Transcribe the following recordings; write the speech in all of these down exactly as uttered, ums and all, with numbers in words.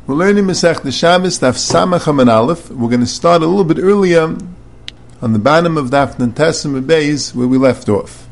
We're learning Masechta Shabbos, Daf Samach Amud Aleph. We're going to start a little bit earlier on the bottom of Daf Nantesim Beis where we left off.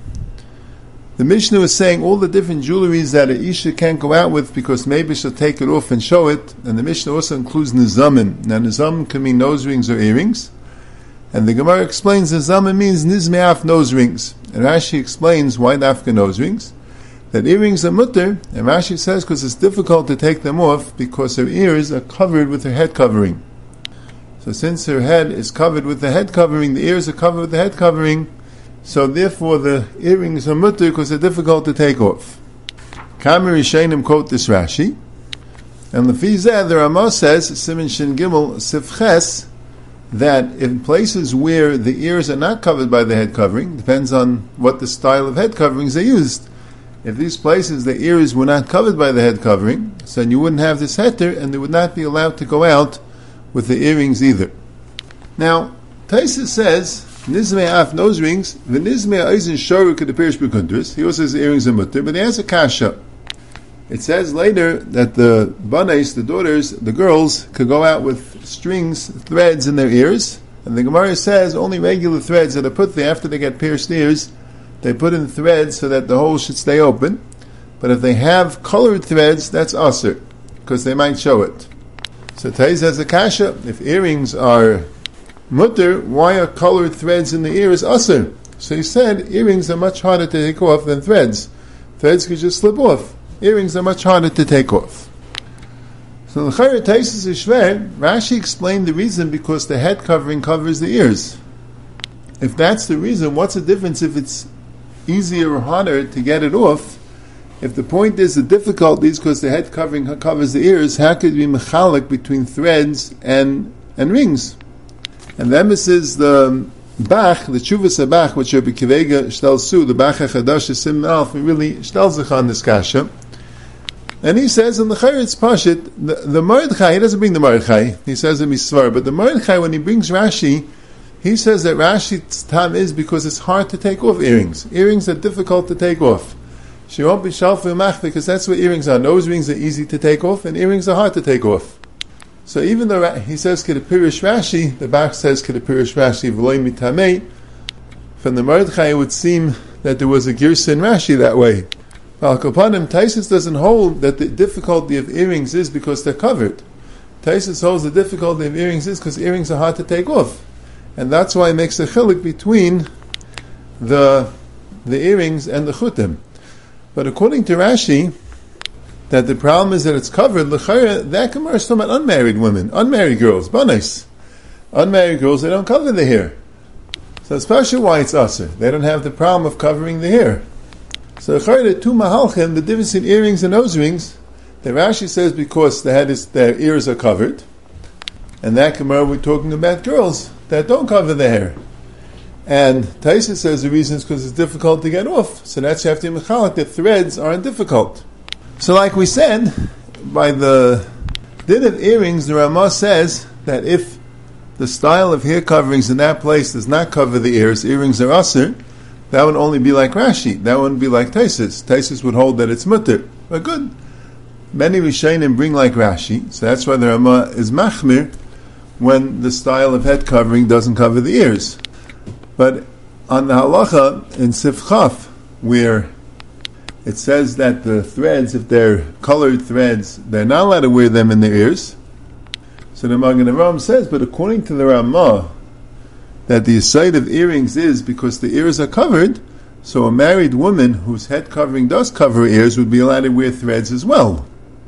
The Mishnah was saying all the different jewelries that a Isha can't go out with because maybe she'll take it off and show it, and the Mishnah also includes Nizamim. Now Nizamim can mean nose rings or earrings, and the Gemara explains Nizamim means Nizme'af nose rings, and Rashi explains why Dafka nose rings. That earrings are mutter, and Rashi says because it's difficult to take them off because her ears are covered with her head covering. So since her head is covered with the head covering, the ears are covered with the head covering, so therefore the earrings are mutter because they're difficult to take off. Kamer Yishainim quote this Rashi, and Lefizeh the Ramah says, Siman Shin Gimel Sifches, that in places where the ears are not covered by the head covering, depends on what the style of head coverings they used. If these places the ears were not covered by the head covering, so then you wouldn't have this heter, and they would not be allowed to go out with the earrings either. Now, Taisa says, Nizmei af nose rings, v'nizmei eisen shoru kedepirish b'kundris. He also says earrings are mutter, but he has a kasha. It says later that the banes, the daughters, the girls, could go out with strings, threads in their ears, and the Gemara says only regular threads that are put there after they get pierced ears, they put in threads so that the hole should stay open. But if they have colored threads, that's aser, because they might show it. So Taiz has a kasha. If earrings are mutter, why are colored threads in the ears aser? So he said earrings are much harder to take off than threads. Threads could just slip off. Earrings are much harder to take off. So L'chayr Taiz is shver. Rashi explained the reason because the head covering covers the ears. If that's the reason, what's the difference if it's easier or harder to get it off? If the point is the difficulty is because the head covering covers the ears, how could it be mechalik between threads and and rings? And the emphasis the Bach, the Chuvas Bach, which Rabbi Kivega Shtelsu, the Bach HaChadash Sim Alf, really Shtelzach on this kasha. And he says in the Chayr it's Pashit, the, the Mordechai, he doesn't bring the Mordechai, he says in Misvar, but the Mordechai, when he brings Rashi, he says that Rashi's tam is because it's hard to take off earrings. Earrings are difficult to take off. She won't be shalfu mach because that's what earrings are. Nose rings are easy to take off, and earrings are hard to take off. So even though he says kedepirish Rashi, the Bach says kedepirish Rashi v'loy mitamei. From the Mordechai, it would seem that there was a girsa in Rashi that way. Al Kopanim, Taisus doesn't hold that the difficulty of earrings is because they're covered. Taisus holds the difficulty of earrings is because earrings are hard to take off. And that's why it makes a chilik between the the earrings and the chutim. But according to Rashi, that the problem is that it's covered, l'chayra, that Gemara is talking about unmarried women, unmarried girls, banis. Unmarried girls, they don't cover the hair. So it's partially why it's aser. They don't have the problem of covering the hair. So l'chayra, two mahalchim, the difference in earrings and nose rings, the Rashi says because the head is, their ears are covered, and that Gemara we're talking about girls that don't cover the hair. And Taisa says the reason is because it's difficult to get off. So that's you have to be mechalik, the threads aren't difficult. So like we said, by the din of earrings, the Ramah says that if the style of hair coverings in that place does not cover the ears, earrings are aser, that would only be like Rashi. That wouldn't be like Taisus. Taisus would hold that it's mutter. But good. Many Rishayim bring like Rashi, so that's why the Ramah is machmir when the style of head covering doesn't cover the ears. But on the halacha in Sifchaf, where it says that the threads, if they're colored threads, they're not allowed to wear them in their ears. So the Magen Avraham says, but according to the Ramah, that the side of earrings is because the ears are covered, so a married woman whose head covering does cover her ears would be allowed to wear threads as well.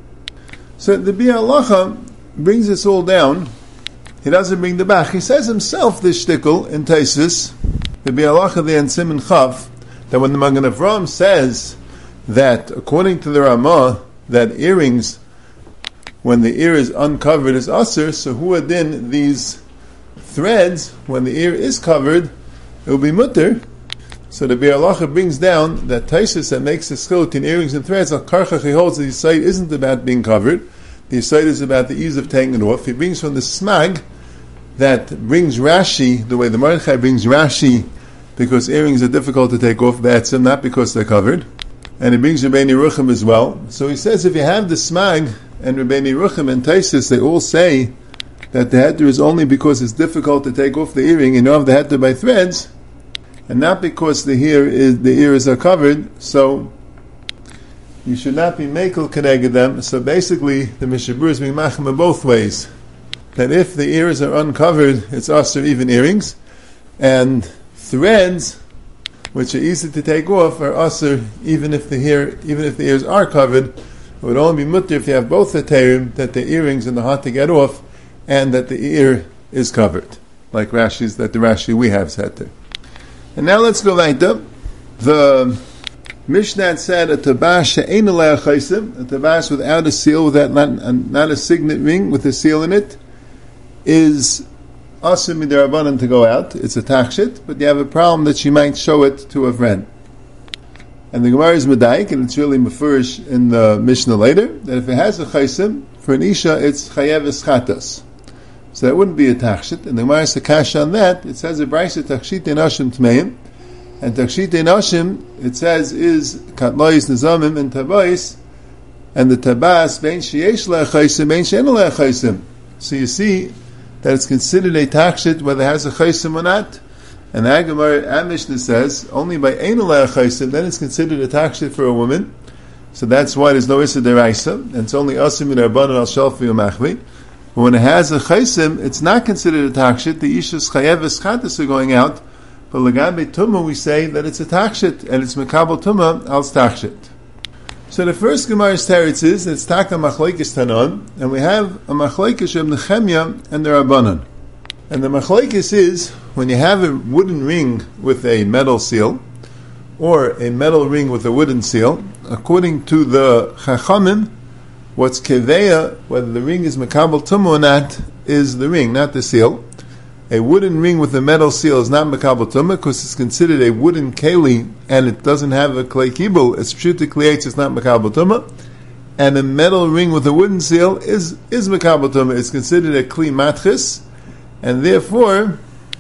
So the Biur Halacha brings this all down. He doesn't bring the Bach. He says himself this shtickle in Taisus, the Biur Halacha there in Siman Chav, that when the Magen Avraham says that according to the Ramah, that earrings, when the ear is uncovered, is aser, so who are then these threads, when the ear is covered, it will be mutter. So the Biur Halacha brings down that Taisus that makes the schil between earrings and threads, Al Karchach, he holds that the site isn't about being covered. The site is about the ease of taking it off. He brings from the Smag that brings Rashi, the way the Mordechai brings Rashi, because earrings are difficult to take off, that's not because they're covered. And he brings Rabbeinu Yerucham as well. So he says if you have the Smag and Rabbeinu Yerucham and Taisus, they all say that the heter is only because it's difficult to take off the earring and you have the heter by threads, and not because the ear is the ears are covered. So you should not be mekel keneged them. So basically, the Mishabur is being machma both ways. That if the ears are uncovered, it's usher even earrings, and threads, which are easy to take off, are usher even if the hair, even if the ears are covered. It would only be mutter if you have both the terim, that the earrings and the hard to get off, and that the ear is covered, like Rashi's, that the Rashi we have said to. And now let's go weiter. The Mishnah said a tabas she'ein alei chaysim, a tabas without a seal, without not, not a signet ring with a seal in it, is asur midirabanan to go out. It's a tachshit, but you have a problem that she might show it to a friend. And the Gemara is medaik, and it's really mefurish in the Mishnah later, that if it has a chaysim, for an isha, it's chayev eschatas. So that wouldn't be a tachshit. And the Gemara is a kash on that. It says a brayse tachshit einashim tmeim, and tachshit einashim, it says, is katlois nizamim and tabais, and the tabas bein sheyesh la chaysim, bein she'en la chaysim. So you see that it's considered a tachshit whether it has a chaysim or not. And the Gemara Mishnah says only by ein alei chaysim, then it's considered a tachshit for a woman. So that's why there's no issa deraisa, and it's only asim in rabbanan al shalfi umachvi. But when it has a chaysim, it's not considered a tachshit. The isha's chayev eschatas are going out. But legabe tumah we say that it's a tachshit, and it's mekabel tumah al tachshit. So the first Gemara's teretz is it's taka machlekes tanon, and we have a machlekes of Nechemya and the Rabbanan. And the machlekes is when you have a wooden ring with a metal seal, or a metal ring with a wooden seal. According to the Chachamim, what's keveya, whether the ring is mekabel tumah or not, is the ring, not the seal. A wooden ring with a metal seal is not mekabel tumah because it's considered a wooden keli and it doesn't have a klei kibul. It's pshuta klietz, it's not mekabel tumah. And a metal ring with a wooden seal is is mekabel tumah. It's considered a kli matchis, and therefore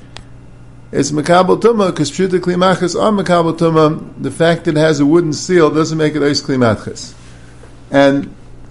it's mekabel tumah because pshuta kli matchis are mekabel tumah. The fact that it has a wooden seal doesn't make it ois kli matchis. And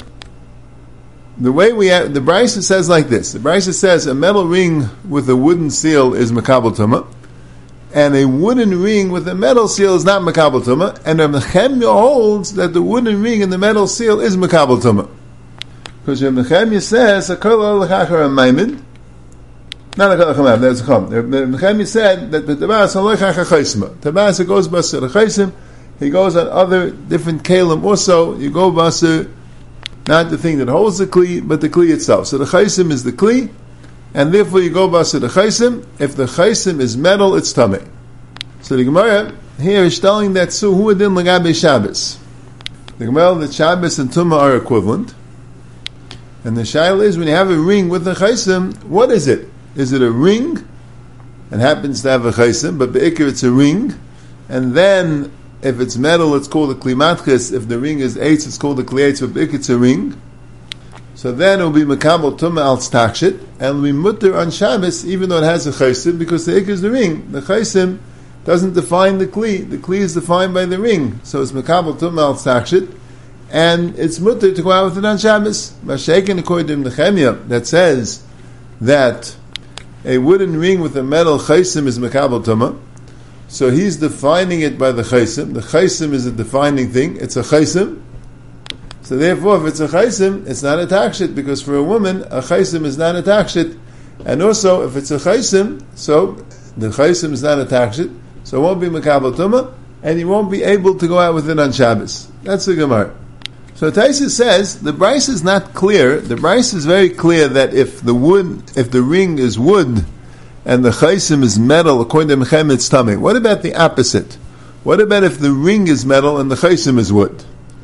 the way we have, the Brisa says like this. The Brisa says a metal ring with a wooden seal is mekabel tumah, and a wooden ring with a metal seal is not mekabel tumah. And Reb Nechemya holds that the wooden ring and the metal seal is mekabel tumah, because Reb Nechemya says a kol alachachar maimin, not a kol alachamav. That's a chum. Reb Nechemya said that the tabas alachachar chaysma. Tabas goes basar chaysim. He goes on other different kalim also. You go basar. Not the thing that holds the kli, but the kli itself. So the chaysim is the kli, and therefore you go basa the chaysim. If the chaysim is metal, it's tamei. So the Gemara here is telling that so who adin lagabe Shabbos. The Gemara that Shabbos and Tumah are equivalent, and the shaila is when you have a ring with a chaysim, what is it? Is it a ring? It happens to have a chaysim, but be'ikr it's a ring, and then if it's metal, it's called a kli matchis. If the ring is eitz, it's called a kli eitz. But it's a ring, so then it will be mekabel tumah al tachshit, and it will be mutter on Shabbos, even though it has a chaysim, because the ikr is the ring. The chaysim doesn't define the kli. The kli is defined by the ring, so it's mekabel tumah al tachshit, and it's mutter to go out with it on Shabbos. Mashaken according to Nechemya that says that a wooden ring with a metal chaysim is mekabel tumah. So he's defining it by the chaysim. The chaysim is a defining thing. It's a chaysim. So therefore, if it's a chaysim, it's not a takshit, because for a woman, a chaysim is not a takshit. And also, if it's a chaysim, so the chaysim is not a takshit, so it won't be mekabel tumah, and you won't be able to go out with it on Shabbos. That's the Gemara. So Taisa says, the Bryce is not clear. The Bryce is very clear that if the wood, if the ring is wood, and the chaysim is metal, according to Mechem, it's tamei. What about the opposite? What about if the ring is metal and the chaysim is wood?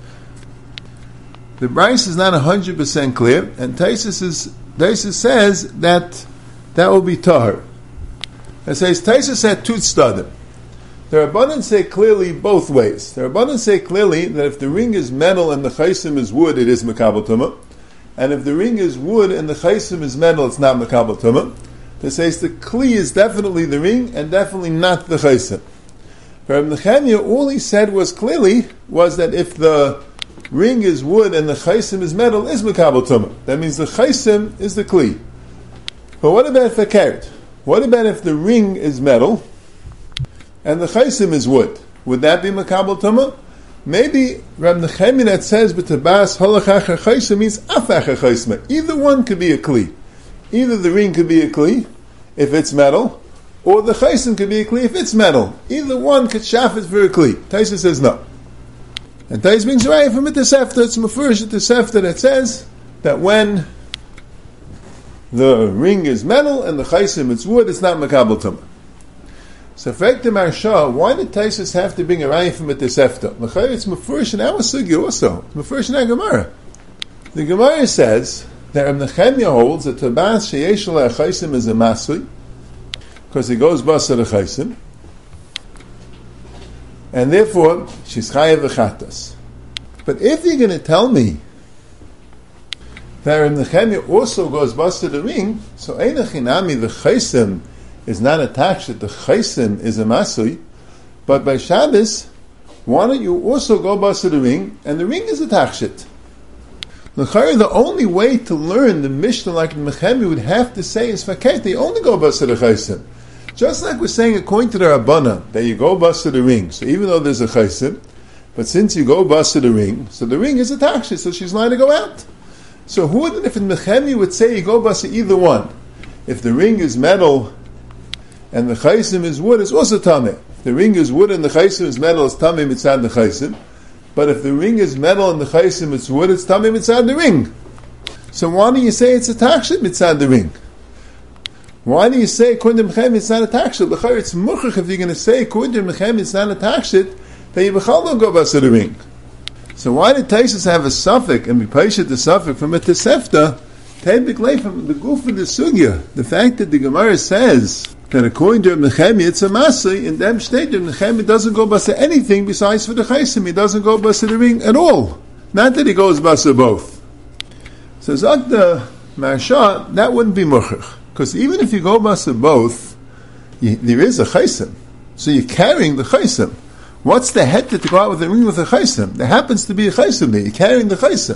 The Bryce is not one hundred percent clear, and Taisus is, Taisus says that that will be tahar. It says, Taisus had two stadim. The Rabbanan say clearly both ways. The Rabbanan say clearly that if the ring is metal and the chaysim is wood, it is mekabel tumah. And if the ring is wood and the chaysim is metal, it's not mekabel tumah. They say the kli is definitely the ring and definitely not the chaysim. For Reb Nechemya, all he said was clearly was that if the ring is wood and the chaisim is metal, is mekabel tumah. That means the chaisim is the kli. But what about if a carrot? What about if the ring is metal and the chaisim is wood? Would that be mekabel tumah? Maybe Rab Nechemi that says b'tabas halach acher chaisim means af acher chaisim. Either one could be a kli. Either the ring could be a kli if it's metal, or the chaisim could be a kli if it's metal. Either one could shafet for a kli. Taisa says no. And Taisa brings right from it to Sefta. It's mafurish to Sefta that says that when the ring is metal and the chaisim is wood, it's not mekabel tumah. So, Frek the Marsha, why did Taisus have to bring a raya from it to Sefta? It's mafurish in our sugi also. It's mafurish in our Gemara. The Gemara says that Reb Nechemia holds that tabas sheyesh alei chaisim is a masui, because he goes basa the chaisim, and therefore she's chayav v'chatas. But if you're going to tell me that Reb Nechemia also goes basa the ring, so einach hinami the chaisim is not attached that the chaisim is a masui, but by Shabbos, why don't you also go basa the ring, and the ring is attached? The only way to learn the Mishnah like Nechemi would have to say is faket, they only go basa the chaisim. Just like we're saying according to the Rabbana, that you go basa the ring, so even though there's a chaisim, but since you go basa the ring, so the ring is attached, so she's allowed to go out. So who would, if Nechemi would say you go basa either one? If the ring is metal, and the chaisim is wood, it's also tameh. If the ring is wood and the chaisim is metal, it's tameh mitzad the chaisim. But if the ring is metal and the chaisim is wood, it's tameh mitzad the ring. So why do you say it's a takshit mitzad the ring? Why do you say according to Mechem it's not a takshit? L'chayr it's muchach if you're going to say according to Mechem it's not a takshit, then you b'chal don't go basa the ring. So why did Taisus have a suffix and be patient the suffix from a tesefta? Teibik from the goof of the sugya. The fact that the Gemara says that according to Nechemi it's a masay, in them state Nechemi doesn't go basa anything besides for the chaisim. He doesn't go basa the ring at all. Not that he goes basa both. So Zak the Marsha, that wouldn't be muchach. Because even if you go basa both, you, there is a chaisim. So you're carrying the chaisim. What's the head to go out with the ring with a chaisim? There happens to be a chaisim there. You're carrying the chaisim.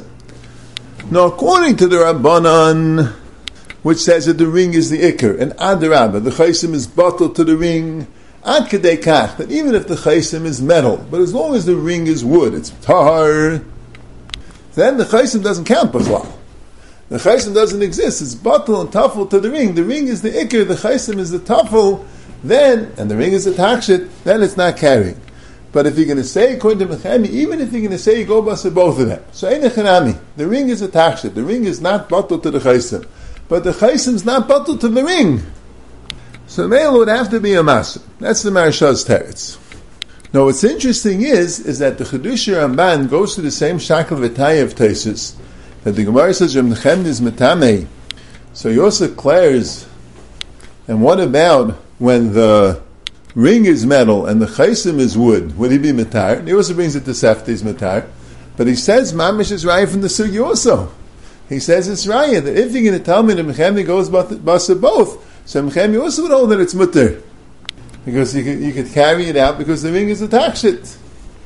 Now according to the Rabbanan, which says that the ring is the ikr, and adarabah, the chaisim is bottled to the ring, ad kedei kach, that even if the chaisim is metal, but as long as the ring is wood, it's tahar, then the chaisim doesn't count b'chlal. The chaisim doesn't exist, it's bottled and tafel to the ring. The ring is the ikr, the chaisim is the tafel, then, and the ring is the takshit, then it's not carrying. But if you're going to say, according to Mechemi, even if you're going to say you go basa both of them, so einechanami, the ring is a takshit, the ring is not bottled to the chaisim, but the chaisim is not bottled to the ring. So male would have to be a maser. That's the Marsha's teretz. Now what's interesting is, is that the Chedush Ramban goes to the same shakel v'taya of Taisus, that the Gemara says, Reb Nechemia is metamei. So he also declares, and what about when the ring is metal and the chaisim is wood? Would he be metar? And he also brings it to Sefti's metar. But he says, Mamish is raya from the sugi also. He says it's raya, that if you're going to tell me that Mechemi goes basa both, so Mechemi also would hold that it's mutter. Because you could, you could carry it out because the ring is a takshit.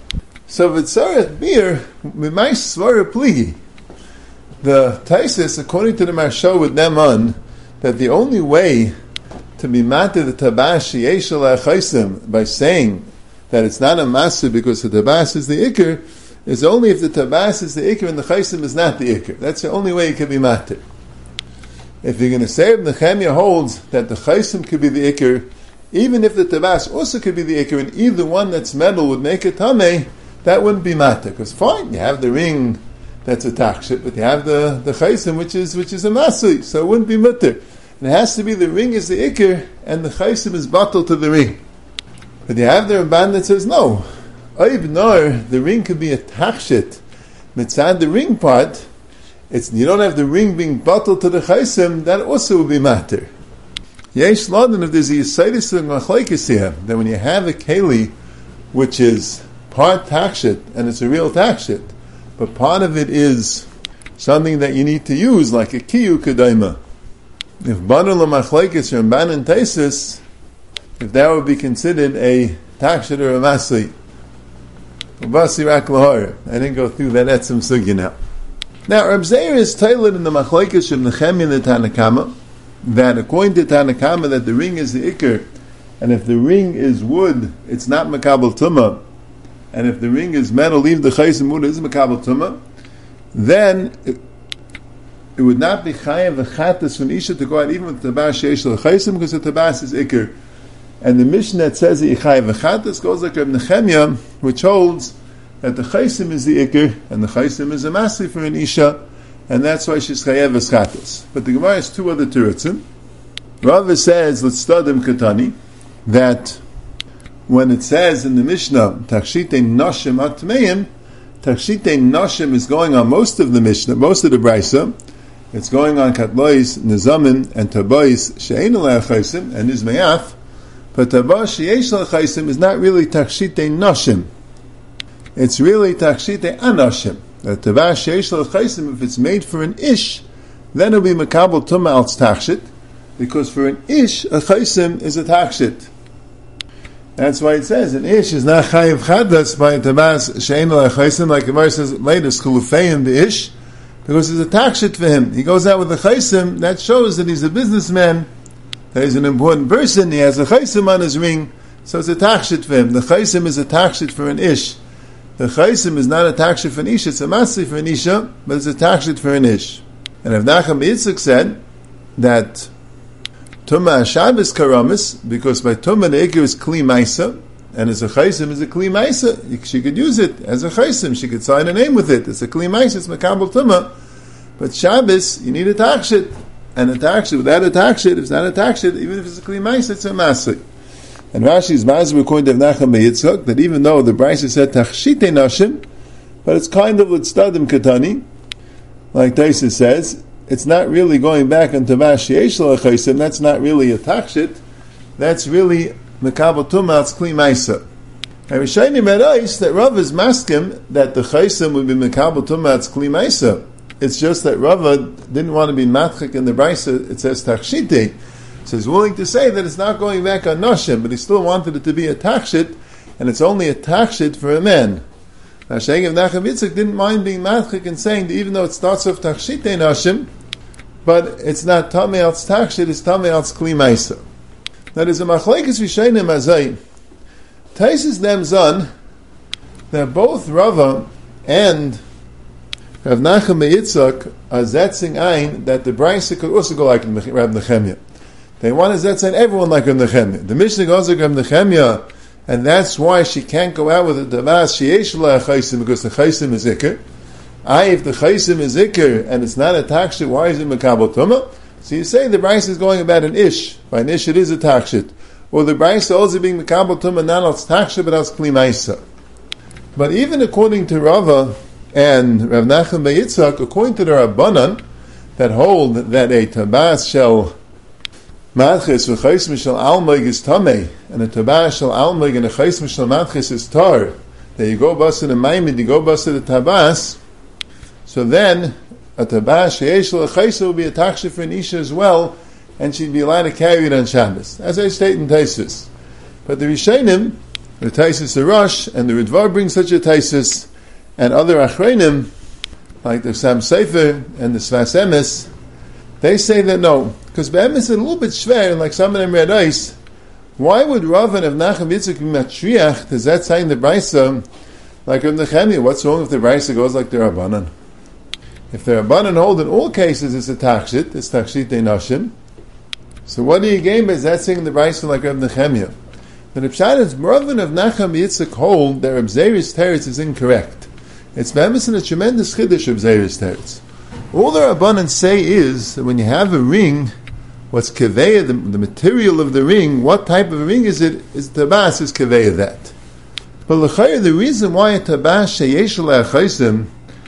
So v'tzarech bir, m'may svara pligi. The Taisus, according to the Marsha with them on, that the only way to be matter the tabash yesh alei chaisim by saying that it's not a maser because the tabas is the ikr is only if the tabas is the ikr and the chaisim is not the ikr. That's the only way it can be matter. If you're going to say Nechemia holds that the chaisim could be the ikr, even if the tabas also could be the ikr, and either one that's metal would make it tameh, that wouldn't be matter. Because fine, you have the ring that's a takshit, but you have the the chaisim which is which is a masui, so it wouldn't be mutter. It has to be the ring is the ikr, and the chaisim is bottled to the ring. But you have the Ramban that says, no, oib nor, the ring could be a takshit. Mitzad the ring part, it's you don't have the ring being bottled to the chaisim, that also would be matter. Yesh laden, if there's a yisaidis and machlekes here, that when you have a keli, which is part takshit, and it's a real takshit, but part of it is something that you need to use, like a kiyu kedaima. If Banu L'Machlekes Ramban and Taisus, if that would be considered a takshit or a masli. Ubasi rak lahora. I didn't go through that etzem sugya now. Now, Reb Zeir is tailored in the machlokes of Nechemia and the Tanna Kama that according to Tanna Kama that the ring is the ikr, and if the ring is wood, it's not makabel tumah, and if the ring is metal, leave the chaysim wood is makabel tumah, then it, it would not be chayav the chatas from isha to go out even with the tabas sheish the chaysim because the tabas is ikr. And the Mishnah that says the chayav the chatas goes like Reb Nechemia, which holds that the chaysim is the ikr and the chaysim is a masli for an isha, and that's why she's chayav the chatas. But the Gemara has two other terutzim. Rava says, let's study katani, that when it says in the Mishnah, Tachshite Noshim Atmeim, Tachshite Noshim is going on most of the Mishnah, most of the Brisa. It's going on Katlois, Nizamin, and Tabois, She'ein Alei Chaysim, and Nizmayaf. But Tabah She'esh Alei Chaysim is not really Tachshite Noshim. It's really Tachshite Anoshim. The Tabah She'esh Alei Chaysim, if it's made for an Ish, then it'll be Makabel Tumah al Tachshit, because for an Ish, a Chaysim is a Tachshit. That's why it says an ish is not chayiv chadas by tabas she'ein alei chaysim, like the verse says later, skulufeim the ish, because it's a takshit for him. He goes out with a chaysim, that shows that he's a businessman, that he's an important person, he has a chaysim on his ring, so it's a takshit for him. The chaysim is a takshit for an ish. The chaysim is not a takshit for an ish, it's a masli for an isha, but it's a takshit for an ish. And if Nachum Yitzchak said that Tumah Shabbos karamis, because by Tumah the ikr is kli maisa, and as a chaysim is a kli maisa. She could use it as a chaysim. She could sign a name with it. It's a kli maisa. It's makabel Tumah. But Shabbos, you need a takshit, and a takshit without a takshit, if it's not a takshit, even if it's a kli maisa, it's a masli. And Rashi's mazur according to Nachum Yitzchak that even though the Brisa said tachshite nashim, but it's kind of l'tzdadim katani, like Taisa says. It's not really going back on Tavash Yesh L'Chaysim. That's not really a Tachshit. That's really Mekabel Tumah Kli Maisa. And Rishayim Erais that Rav is maskim that the Chaysim would be Mekabel Tumah Kli Maisa. It's just that Rava didn't want to be matchik in the Brisa. It says Tachshite. So he's willing to say that it's not going back on Noshim, but he still wanted it to be a Tachshit, and it's only a Tachshit for a man. Now Shaykh of Nachum Yitzchak didn't mind being matchik and saying that even though it starts off Tachshite Noshim, but it's not Tamei Alts Tachshit, it's Tamei Alts Kli Maisa. Now there's a machlekes Rishayim Azay. Taisis them zon that both Rava and Rav Nachum Yitzchak are zetzing ein that the Brisa could also go like Rav Nechemia. They want to zetz everyone like Rav Nechemia. The Mishnah goes like Rav Nechemia, and that's why she can't go out with the Davas Sheyesh La Chaysim, because the Chaysim is Iker. I, if the chaysim is ikr and it's not a takshit, why is it makabel tumah? So you say the Brisa is going about an ish. By an ish it is a takshit. Or the Brisa also being makabel tumah not als takshit but als kli maisa. But even according to Rava and Rav Nachum Yitzchak, according to the Rabbanan that hold that a tabas shall matchis v'chaysim shall almig is tamei, and a tabas shall almig and a chaysim shall matchis is tar, that you go bust in a maimid, you go bust in a tabas. So then, a tabas sheyesh l'chaysa will be a takshit for an isha as well, and she'd be allowed to carry it on Shabbos, as I state in Taisus. But the Rishonim, the Taisus Arash, and the Ritvar bring such a Taisus, and other Achreinim, like the Sam Sefer and the Svas Emes, they say that no, because Be'emes is a little bit shver, and like some of them read ice, why would Rav and Nachum Yitzchak be matriach to that sign the Brisa like Rav Nechemia? What's wrong if the Brisa goes like the Rabbanan? If the Rabbanan hold in all cases it's a Tachshit, it's Tachshit Nashim, so what do you gain by that saying the Brisa like Rav Nechemia? The Pshat is Rav and Nachum Yitzchak hold that Reb Zeir's teretz is incorrect. It's Be'emes in a tremendous chiddush of Zeir's teretz. All the Rabbanan say is that when you have a ring, what's keveya, the, the material of the ring, what type of a ring is it? Is tabas is keveya that. But l'chayr, the reason why a tabas sheyesh l'achaysim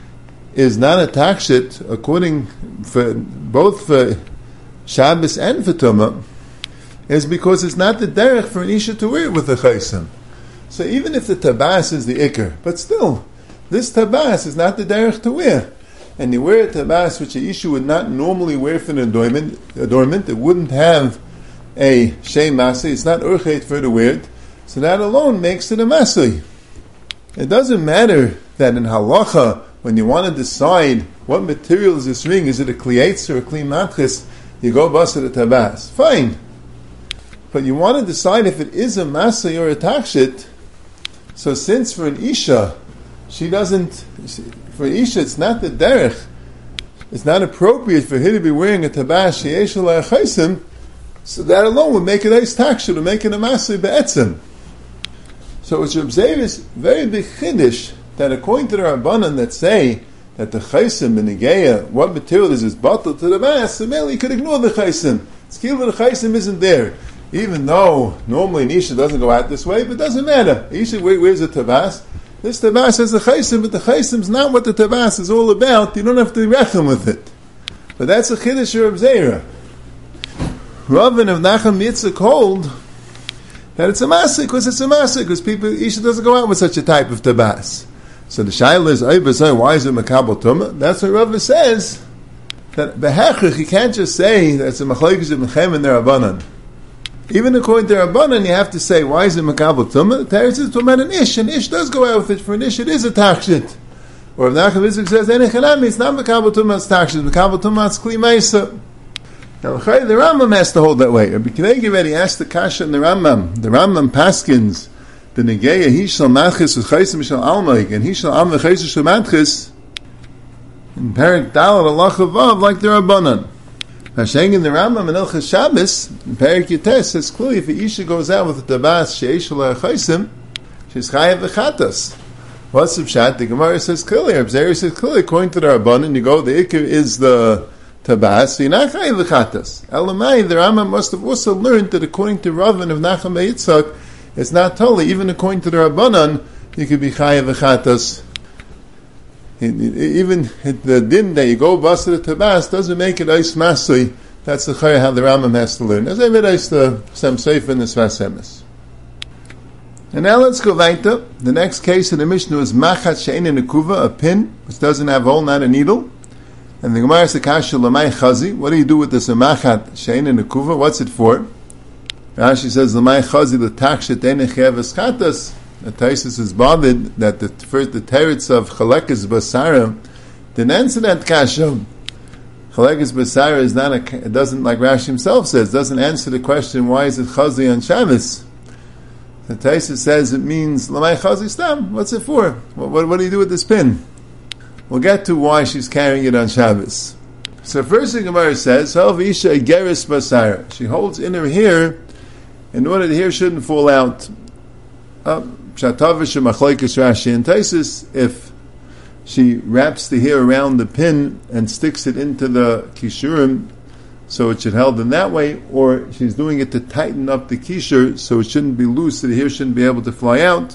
is not a takshit, according for both for Shabbos and for Tumah, is because it's not the derech for an isha to wear it with a chaysim. So even if the tabas is the ikr, but still, this tabas is not the derech to wear. And you wear a tabas which a isha would not normally wear for an adornment, adornment. It wouldn't have a shem masay, it's not urchet for her to wear it, so that alone makes it a masay. It doesn't matter that in halacha, when you want to decide what material is this ring, is it a klietz or a kli matchis, you go basa the tabas. Fine. But you want to decide if it is a masay or a takshit. So since for an isha, she doesn't, for an isha it's not the derech, it's not appropriate for her to be wearing a tabas sheyesh alei chaisim, so that alone would make it a takshit, would make it a masay be'etzim. So it's Reb Zera's very big chiddush that according to the Rabbanan that say that the chaisim in Negeya, what material is is bottled to the bas, so mainly you could ignore the chaisim. It's clear that the chaisim isn't there. Even though normally an Isha doesn't go out this way, but it doesn't matter. Isha wears a tabas. This tabas has a chaisim, but the chaisim's not what the tabas is all about. You don't have to rechem with it. But that's a chiddush of Reb Zera. Ravin of Nachum Yitzchak hold that it's a masik, because it's a masik, because people, Isha doesn't go out with such a type of tabas. So the shaila is, why is it makabel tumah? That's what Rava says, that behechich, you can't just say that it's a machlokes of Mechem and their Rabbanan. Even according to Rabbanan, you have to say, why is it makabel tumah? The Teretz is tumah an ish, and ish does go out with it. For an ish, it is a takshit. Or if Nachum Yitzchak says, enechanami, it's not makabel tumah, it's takshit. Makabel tumah, it's kli meisa. Now, the Rambam has to hold that way. Rabbi Kinegi already asked the kasha in the Rambam. The Rambam paskins, the Negeya, he shall matchis with chaysim shall almaik, and he shall am v'chaysim shall matchis, in Perik Dalad Allah Chavav, like the Rabbanan. Hasheng in the Rambam in Ilchas Shabbos, in Perik Yates, says clearly, if the Isha goes out with the tabas she'esh alei chaysim, she's chayav v'chatas. What's the pshat? The Gemara says clearly, Reb Zera says clearly, according to the Rabbanan, you go, the Ikir is the tabas, so you're not chayav v'chatas. Elamai, the Rambam must have also learned that according to Ravin of Nachum Yitzchak, it's not totally, even according to the Rabbanan, you could be chayav v'chatas. Even the din that you go basa the tabas doesn't make it eis masli. That's the chayah how the Rambam has to learn. As I read eis the Sem Seif in the Sfas Emes. And now let's go weiter. The next case in the Mishnah is machat she'ein nekuva, a pin which doesn't have a hole, not a needle. And the Gemara says kasha lamai chazi. What do you do with this machat she'ein nekuva? What's it for? Rashi says lamai chazi l'takshet ein cheves chatas. The Taisus is bothered that the first the teretz of Chalekes Basara didn't answer that kasha. Chalekes Basara is not a, it doesn't, like Rashi himself says, doesn't answer the question why is it chazi on Shabbos. The Taisus says it means lamai chazi stam. What's it for? What, what, what do you do with this pin? We'll get to why she's carrying it on Shabbos. So first the Gemara says, Isha Geris Basara. She holds in her hair in order the hair shouldn't fall out. Uh, Shatavish Machlokes Rashi and Taisus, if she wraps the hair around the pin and sticks it into the kishurim, so it should held in that way, or she's doing it to tighten up the kishur, so it shouldn't be loose, so the hair shouldn't be able to fly out.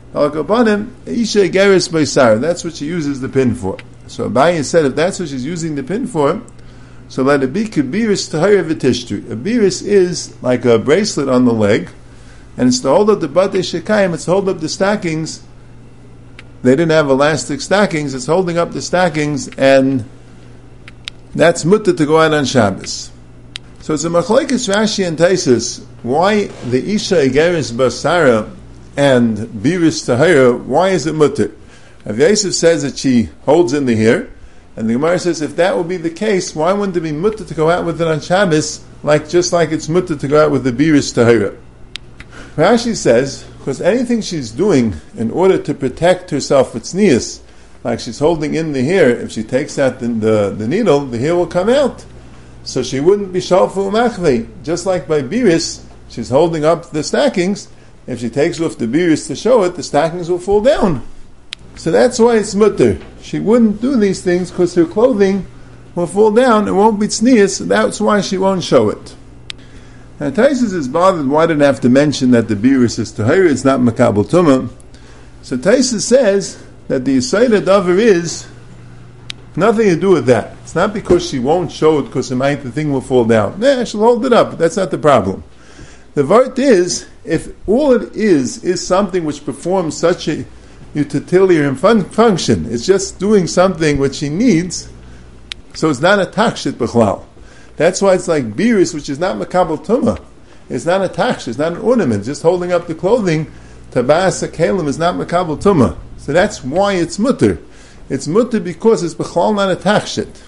Isha Geris Beisar, that's what she uses the pin for. So Abaye said, if that's what she's using the pin for, so let it be Kebiris Tahira V'Tishtri. A biris is like a bracelet on the leg, and it's to hold up the Batei Shekayim, it's to hold up the stockings. They didn't have elastic stockings, it's holding up the stockings, and that's mutter to go out on Shabbos. So it's a Machlokes Rashi and Taisus, why the Isha Egeris Basara and Biris Tahira, why is it mutter? Rav Yosef says that she holds in the hair, and the Gemara says if that would be the case, why wouldn't it be mutter to go out with it on Shabbos, like just like it's mutter to go out with the Biris Tahira? Rashi says, because anything she's doing in order to protect herself with tznius, like she's holding in the hair, if she takes out the, the, the needle, the hair will come out. So she wouldn't be shalfu machvei. Just like by biris, she's holding up the stockings. If she takes off the biris to show it, the stockings will fall down. So that's why it's mutter. She wouldn't do these things because her clothing will fall down. It won't be tznius. That's why she won't show it. Now Taisus is bothered, why did I have to mention that the biris is tahira, it's not makabel tumah? So Taisus says that the Yisayda davar is nothing to do with that. It's not because she won't show it because it might, the thing will fall down. Nah, she'll hold it up, but that's not the problem. The vart is, if all it is, is something which performs such a utilitarian fun- function, it's just doing something which she needs, so it's not a takshit b'chlal. That's why it's like biris, which is not makabel tumah. It's not a taksh, it's not an ornament, just holding up the clothing to Tabas HaKelim is not Makabel Tumah. So that's why it's mutter. It's mutter because it's B'chlal not a tachshit.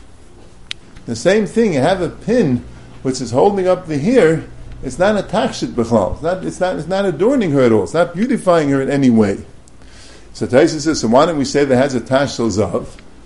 The same thing, you have a pin which is holding up the hair, it's not a tachshit B'chlal. It's not, it's, not, it's not adorning her at all. It's not beautifying her in any way. So Taisa says, so why don't we say that has a tashel zav?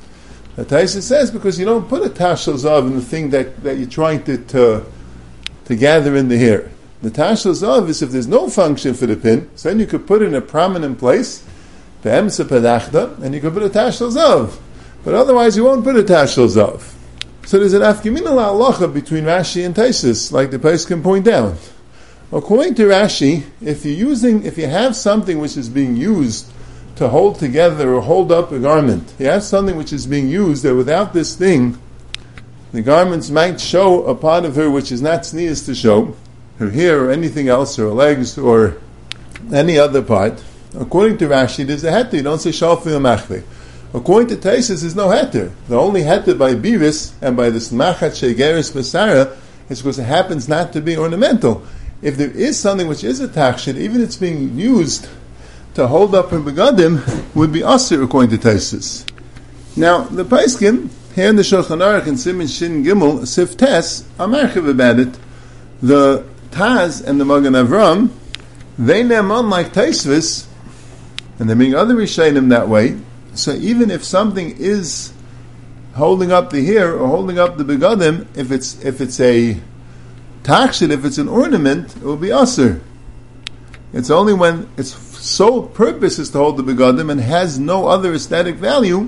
The Taisa says, because you don't put a tashel zav in the thing that, that you're trying to, to, to gather in the hair. The tashel zav is if there's no function for the pin, so then you could put it in a prominent place, and you could put a tashel zav. But otherwise you won't put a tashel zav. So there's an afkimina la'alacha between Rashi and Taisus, like the Pais can point out. According to Rashi, if you're using, if you have something which is being used to hold together or hold up a garment, you have something which is being used that without this thing, the garments might show a part of her which is not tznius to show, her hair or anything else, or her legs or any other part. According to Rashi, there's a heter. You don't say shalfi or machve. According to Taisus, there's no heter. The only heter by biris and by the smachat shegeris basara is because it happens not to be ornamental. If there is something which is a tachshit, even if it's being used to hold up her begadim, would be asir according to Taisus. Now, the Paiskim, here in the Shulchan Aruch and Siman Shin Gimel, Sif Tes, are marchiv about it. The Taz and the Magen Avram, they name on like Taisvis, and there being other Rishayim that way. So even if something is holding up the hair or holding up the begadim, if it's if it's a tachshit, if it's an ornament, it will be asur. It's only when its sole purpose is to hold the begadim and has no other aesthetic value,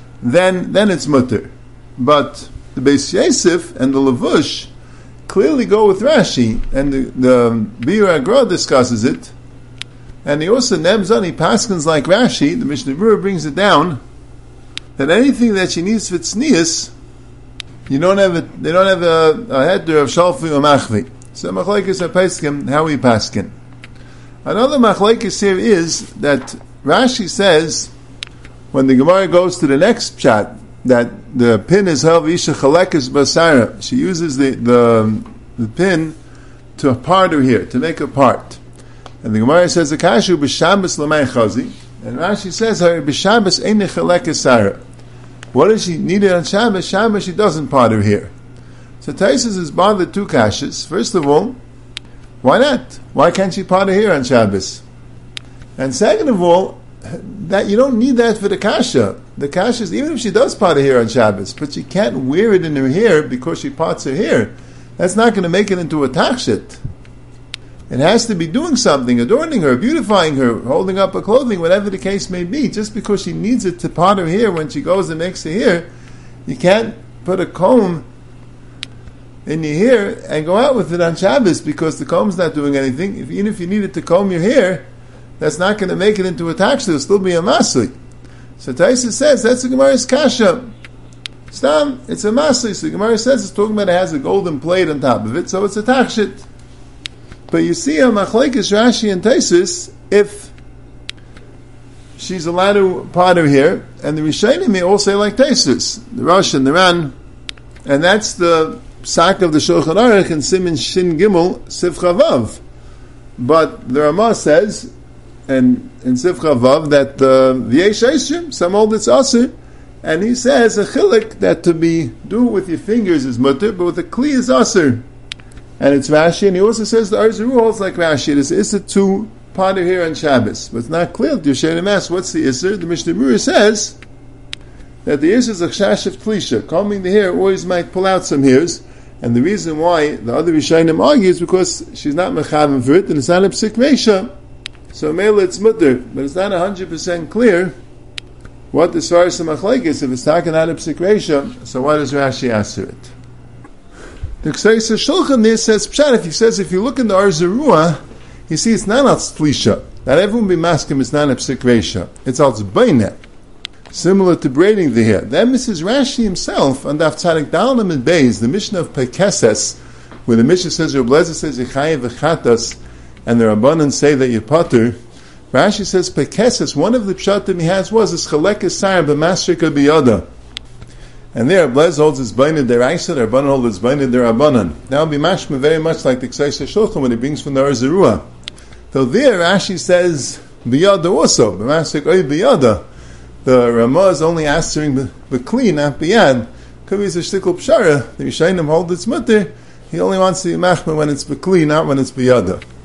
then then it's mutter. But the Beis Yosef and the Levush clearly go with Rashi, and the, the Biur Agra discusses it, and he also nebzon, he paskins like Rashi. The Mishnah Berurah brings it down that anything that she needs for tznius, you don't have a, they don't have a, a header of shalfi or machvi. So machlekes apeskim, how we paskin. Another machlekes here is that Rashi says when the Gemara goes to the next pshat, that the pin is held isha chalekes basara. She uses the, the the pin to part her hair, to make a part. And the Gemara says the kashu b'shabbos l'may chazi, and Rashi says her b'shabbos ein chalekes sara. What does she need it on Shabbos? Shabbos she doesn't part her hair. So Taisus is bothered two kashas. First of all, why not? Why can't she part her hair on Shabbos? And second of all, that you don't need that for the kasha. The kasha is even if she does part her hair on Shabbos, but she can't wear it in her hair because she parts her hair. That's not going to make it into a tachshit. It has to be doing something, adorning her, beautifying her, holding up her clothing, whatever the case may be. Just because she needs it to part her hair when she goes and makes her hair, you can't put a comb in your hair and go out with it on Shabbos because the comb's not doing anything. If, even if you needed to comb your hair, that's not going to make it into a tachshit. It'll still be a masli. So Taisa says that's the Gemara's kasha. Stam, it's a masli. So the Gemara says it's talking about it has a golden plate on top of it, so it's a tachshit. But you see on machlekes Rashi and Taisus, if she's allowed to part her hair, and the Rishonim may all say like Taisus, the Rosh and the Ran, and that's the psak of the Shulchan Aruch and Siman Shin Gimel Sifcha Vav. But the Ramah says, and in Sifcha Vav, that v'yesh eishim, some hold it's asur, and he says a chilik that to be do with your fingers is mutter, but with a kli is asur. And it's Rashi, and he also says the Arzaru holds like Rashi. It is Issa to part her hair on Shabbos. But it's not clear. The Yosherim asks, what's the Issa? The Mishnah Berurah says that the Issa is a chash of Tlisha. Combing the hair always might pull out some hairs. And the reason why the other Rishonim argue is because she's not mechavim for it, and it's not a psik reisha. So Mela it's mutter. But it's not one hundred percent clear what the Svaras Machlek is. If it's talking not a psik reisha, so why does Rashi answer it? The Kseisa Shulchan there says, Pshat, if he says, if you look in the Arzarua, you see it's not al tzlisha. Not everyone be maskim, it's not a psik reisha. It's al tzbaynet. Similar to braiding the hair. Then Missus Rashi himself, on Daf Tzadik Dalam and Beis, the Mishnah of Pekeses, where the Mishnah says, Reb Lezer says, Yechayev v'chatas, and the Rabbanan say that you patur, Rashi says, Pekeses, one of the pshatim he has was, is chalekes sar b'masrika b'yoda. And there, Blez holds his bainid deraisa, the Rabbanan holds his bainid derabanan. That would be mashma very much like the Kseisa Shulchan when he brings from the Arzarua. Though there, Rashi says biyada also. The masik oy biyada. The Ramah is only answering b'kli, not biyad. Could be a shtikul pshara. The Yishayim hold its mutter. He only wants to be machmer when it's b'kli, not when it's biyada.